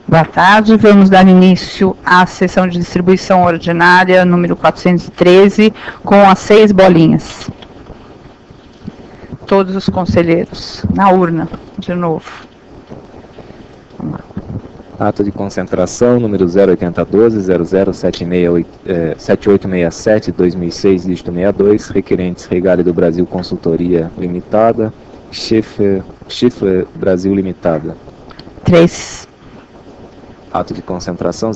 Boa tarde, vamos dar início à sessão de distribuição ordinária número 413, com as 6 bolinhas. Todos os conselheiros, na urna, de novo. Vamos lá. Ato de concentração, número 0882-007867-2006, dígito 62, requerentes Regália do Brasil Consultoria Limitada, Schiffer Brasil Limitada. 3. Ato de concentração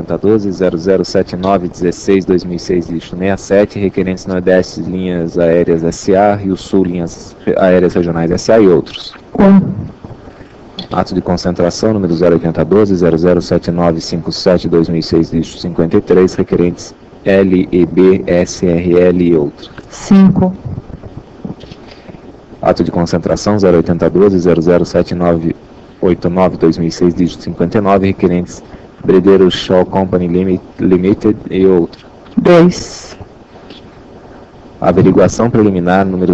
0812-0079-16-2006, dígito 67, requerentes Nordeste Linhas Aéreas SA, Rio Sul Linhas Aéreas Regionais SA e outros. 1. Ato de concentração número 0812-007957-2006, dígito 53, requerentes LEB, SRL e outros. 5. Ato de concentração 0812-007989-2006, dígito 59, requerentes Bredeiro Shaw Company Limited e outros. 2. Averiguação preliminar número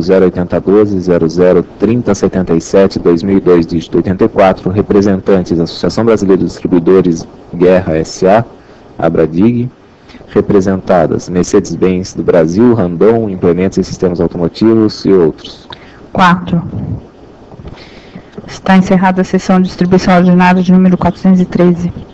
0812-003077-2002, dígito 84, representantes Associação Brasileira de Distribuidores Guerra S.A., Abradig, representadas Mercedes-Benz do Brasil, Randon, Implementos e Sistemas Automotivos e outros. 4. Está encerrada a sessão de distribuição ordinária de número 413.